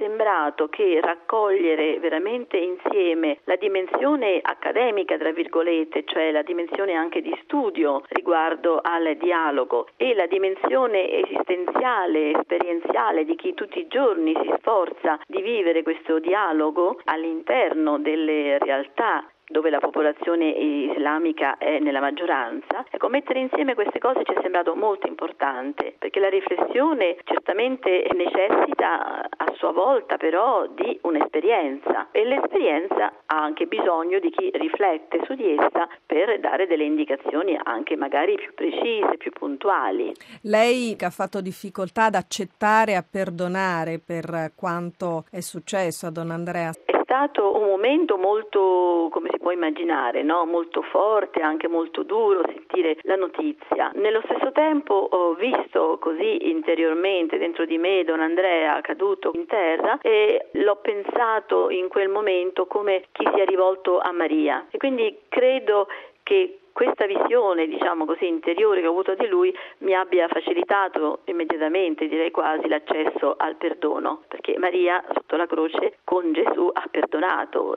sembrato che raccogliere veramente insieme la dimensione accademica, tra virgolette, cioè la dimensione anche di studio riguardo al dialogo, e la dimensione esistenziale, esperienziale di chi tutti i giorni si sforza di vivere questo dialogo all'interno delle realtà dove la popolazione islamica è nella maggioranza, ecco, mettere insieme queste cose ci è sembrato molto importante, perché la riflessione certamente necessita a sua volta però di un'esperienza, e l'esperienza ha anche bisogno di chi riflette su di essa per dare delle indicazioni anche magari più precise, più puntuali. Lei che ha fatto difficoltà ad accettare e a perdonare per quanto è successo a Don Andrea? È stato un momento molto, come si può immaginare, no? Molto forte, anche molto duro sentire la notizia. Nello stesso tempo ho visto così interiormente dentro di me Don Andrea caduto in terra, e l'ho pensato in quel momento come chi si è rivolto a Maria, e quindi credo che questa visione, diciamo così, interiore che ho avuto di lui mi abbia facilitato immediatamente, direi quasi, l'accesso al perdono, perché Maria sotto la croce con Gesù ha perdonato,